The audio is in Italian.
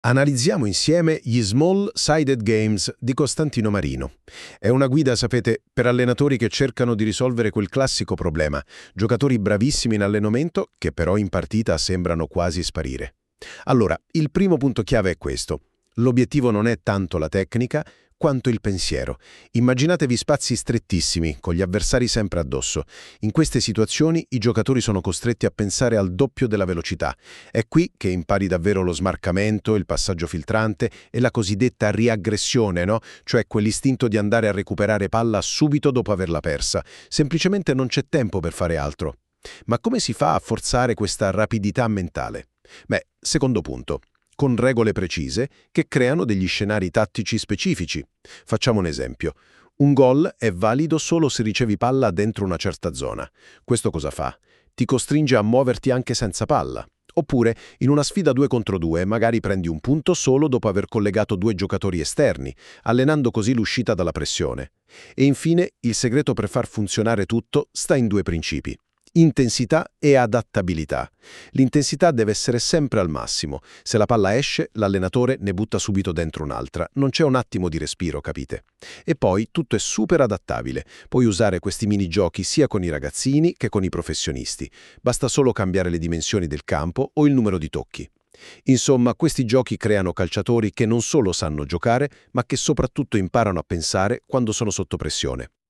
Analizziamo insieme gli Small-Sided Games di Costantino Marino. È una guida, sapete, per allenatori che cercano di risolvere quel classico problema, giocatori bravissimi in allenamento che però in partita sembrano quasi sparire. Allora, il primo punto chiave è questo. L'obiettivo non è tanto la tecnica, quanto il pensiero. Immaginatevi spazi strettissimi, con gli avversari sempre addosso. In queste situazioni i giocatori sono costretti a pensare al doppio della velocità. È qui che impari davvero lo smarcamento, il passaggio filtrante e la cosiddetta riaggressione, no? Cioè quell'istinto di andare a recuperare palla subito dopo averla persa. Semplicemente non c'è tempo per fare altro. Ma come si fa a forzare questa rapidità mentale? Beh, secondo punto. Con regole precise che creano degli scenari tattici specifici. Facciamo un esempio. Un gol è valido solo se ricevi palla dentro una certa zona. Questo cosa fa? Ti costringe a muoverti anche senza palla. Oppure, in una sfida 2 contro 2, magari prendi un punto solo dopo aver collegato 2 giocatori esterni, allenando così l'uscita dalla pressione. E infine, il segreto per far funzionare tutto sta in 2 principi. Intensità e adattabilità. L'intensità deve essere sempre al massimo. Se la palla esce, l'allenatore ne butta subito dentro un'altra. Non c'è un attimo di respiro, capite? E poi tutto è super adattabile. Puoi usare questi minigiochi sia con i ragazzini che con i professionisti. Basta solo cambiare le dimensioni del campo o il numero di tocchi. Insomma, questi giochi creano calciatori che non solo sanno giocare, ma che soprattutto imparano a pensare quando sono sotto pressione.